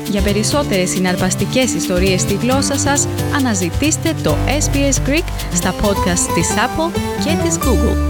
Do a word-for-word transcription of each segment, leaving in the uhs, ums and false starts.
Για περισσότερες συναρπαστικές ιστορίες στη γλώσσα σας, αναζητήστε το ες μπι ες Greek στα podcast της Apple και της Google.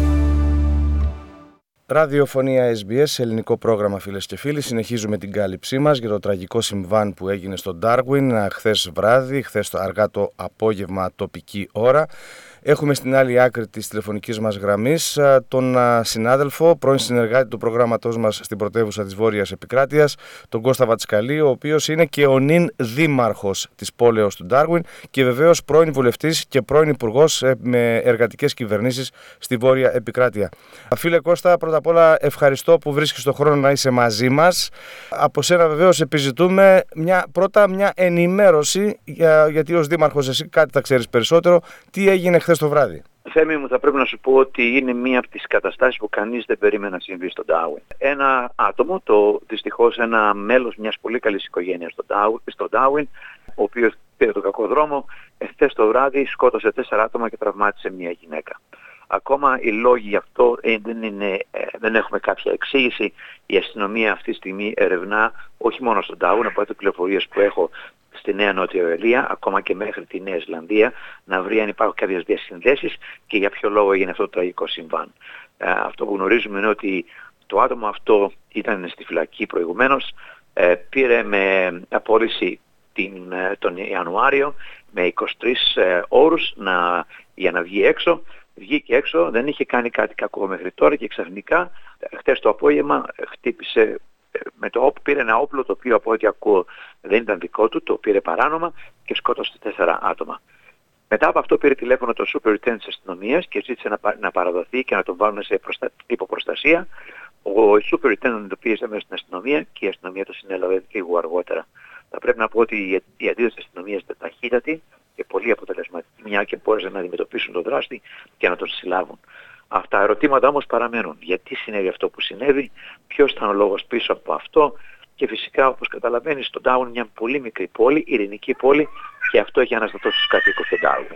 Ραδιοφωνία ες μπι ες, ελληνικό πρόγραμμα, φίλες και φίλοι. Συνεχίζουμε την κάλυψή μας για το τραγικό συμβάν που έγινε στο Darwin χθες βράδυ, χθες αργά το απόγευμα τοπική ώρα. Έχουμε στην άλλη άκρη της τηλεφωνικής μας γραμμής τον συνάδελφο, πρώην συνεργάτη του προγράμματός μας στην πρωτεύουσα της Βόρειας Επικράτειας, τον Κώστα Βατσκαλή, ο οποίος είναι και ο νυν δήμαρχος της πόλεως του Darwin και βεβαίως πρώην βουλευτής και πρώην υπουργός με εργατικές κυβερνήσεις στη Βόρεια Επικράτεια. Φίλε Κώστα, πρώτα απ' όλα ευχαριστώ που βρίσκεις τον χρόνο να είσαι μαζί μας. Από σένα βεβαίως επιζητούμε μια, πρώτα μια ενημέρωση, για, γιατί ως δήμαρχος εσύ κάτι θα ξέρεις περισσότερο, τι έγινε χθες το βράδυ. Θέμη μου, θα πρέπει να σου πω ότι είναι μία από τις καταστάσεις που κανείς δεν περίμενε να συμβεί στον Darwin. Ένα άτομο, το, δυστυχώς ένα μέλος μιας πολύ καλής οικογένειας στον Darwin, ο οποίος πήρε τον κακό δρόμο, χθες το βράδυ σκότωσε τέσσερα άτομα και τραυμάτισε μία γυναίκα. Ακόμα οι λόγοι γι' αυτό ε, δεν, είναι, ε, δεν έχουμε κάποια εξήγηση. Η αστυνομία αυτή τη στιγμή ερευνά όχι μόνο στον Darwin, από τις πληροφορίες που έχω στη Νέα Νότια Ουαλία, ακόμα και μέχρι τη Νέα Ισλανδία, να βρει αν υπάρχουν κάποιες διασυνδέσεις και για ποιο λόγο έγινε αυτό το τραγικό συμβάν. Ε, αυτό που γνωρίζουμε είναι ότι το άτομο αυτό ήταν στη φυλακή προηγουμένως, ε, πήρε με απόλυση την, τον Ιανουάριο με είκοσι τρεις ε, όρους να, για να βγει έξω. Βγήκε έξω, δεν είχε κάνει κάτι κακό μέχρι τώρα και ξαφνικά χτες το απόγευμα χτύπησε με το όπλο, πήρε ένα όπλο το οποίο από ό,τι ακούω δεν ήταν δικό του, το πήρε παράνομα και σκότωσε τέσσερα άτομα. Μετά από αυτό πήρε τηλέφωνο το Superintendent της αστυνομίας και ζήτησε να, να παραδοθεί και να τον βάλουν σε προστα... υποπροστασία. Ο Superintendent εντοπίησε μέσα στην αστυνομία και η αστυνομία το συνέλαβε λίγο αργότερα. Θα πρέπει να πω ότι η αντίδραση της αστυνομίας ήταν ταχύτατη και πολύ αποτελεσματική, μια και μπόρεσαν να αντιμετωπίσουν τον δράστη και να τον συλλάβουν. Αυτά τα ερωτήματα όμως παραμένουν. Γιατί συνέβη αυτό που συνέβη, ποιος ήταν ο λόγος πίσω από αυτό και φυσικά όπως καταλαβαίνεις στον Darwin μια πολύ μικρή πόλη, ειρηνική πόλη και αυτό έχει αναστατώσει τους κατοίκους του Darwin.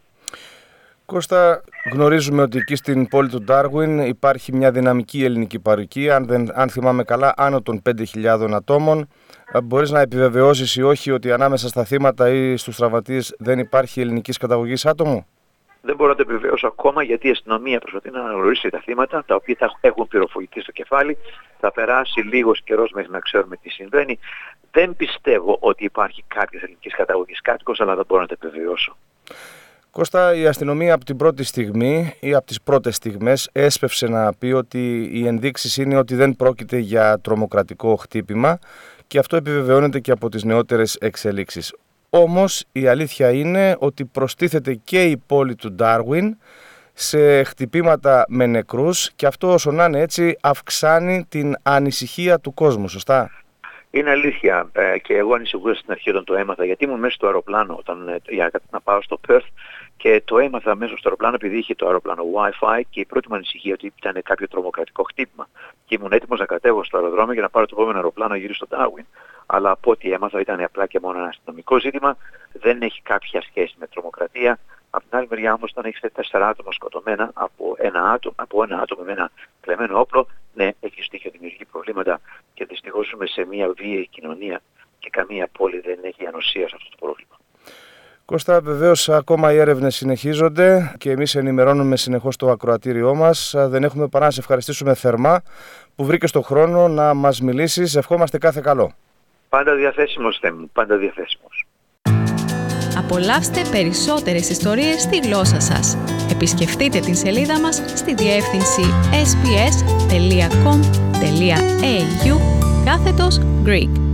Κώστα, γνωρίζουμε ότι εκεί στην πόλη του Darwin υπάρχει μια δυναμική ελληνική παροικία, αν, δεν, αν θυμάμαι καλά, άνω των πέντε χιλιάδων ατόμων. Μπορείς να επιβεβαιώσεις ή όχι ότι ανάμεσα στα θύματα ή στους τραυματίες δεν υπάρχει ελληνικής καταγωγής άτομο? Δεν μπορώ να το επιβεβαιώσω ακόμα γιατί η αστυνομία προσπαθεί να αναγνωρίσει τα θύματα τα οποία θα έχουν πληροφορηθεί στο κεφάλι. Θα περάσει λίγος καιρός μέχρι να ξέρουμε τι συμβαίνει. Δεν πιστεύω ότι υπάρχει κάποιος ελληνικής καταγωγής κάτοικος, αλλά δεν μπορώ να το επιβεβαιώσω. Κώστα, η αστυνομία από την πρώτη στιγμή ή από τις πρώτες στιγμές έσπευσε να πει ότι οι ενδείξεις είναι ότι δεν πρόκειται για τρομοκρατικό χτύπημα και αυτό επιβεβαιώνεται και από τις νεότερες εξελίξεις. Όμως η αλήθεια είναι ότι προστίθεται και η πόλη του Darwin σε χτυπήματα με νεκρούς και αυτό όσο να είναι έτσι αυξάνει την ανησυχία του κόσμου, σωστά? Είναι αλήθεια ε, και εγώ ανησυχούσα στην αρχή όταν το έμαθα γιατί ήμουν μέσα στο αεροπλάνο όταν, ε, για να πάω στο Perth και το έμαθα μέσα στο αεροπλάνο επειδή είχε το αεροπλάνο Wi-Fi και η πρώτη μου ανησυχία ότι ήταν κάποιο τρομοκρατικό χτύπημα και ήμουν έτοιμος να κατέβω στο αεροδρόμιο για να πάρω το επόμενο αεροπλάνο γύρω στο Darwin. Αλλά από ό,τι έμαθα ήταν απλά και μόνο ένα αστυνομικό ζήτημα, δεν έχει κάποια σχέση με τρομοκρατία. Από την άλλη μεριά όμως όταν έχεις τέσσερα άτομα σκοτωμένα από ένα άτομο, από ένα άτομο με ένα κλεμμένο όπλο, ναι, έχει στοιχείο δημιουργεί προβλήματα και δυστυχώς ζούμε σε μια βίαιη κοινωνία και καμία πόλη δεν έχει ανοσία σε αυτό το πρόβλημα. Κώστα, βεβαίως ακόμα οι έρευνες συνεχίζονται και εμείς ενημερώνουμε συνεχώς το ακροατήριό μας. Δεν έχουμε παρά να σε ευχαριστήσουμε θερμά που βρήκες τον χρόνο να μας μιλήσεις. Ευχόμαστε κάθε καλό. Πάντα διαθέσιμος, Θέμη μου, πάντα διαθέσιμος. Απολαύστε περισσότερες ιστορίες στη γλώσσα σας. Επισκεφτείτε την σελίδα μας στη διεύθυνση ες μπι ες τελεία κομ τελεία έι γιου κάθετος Greek.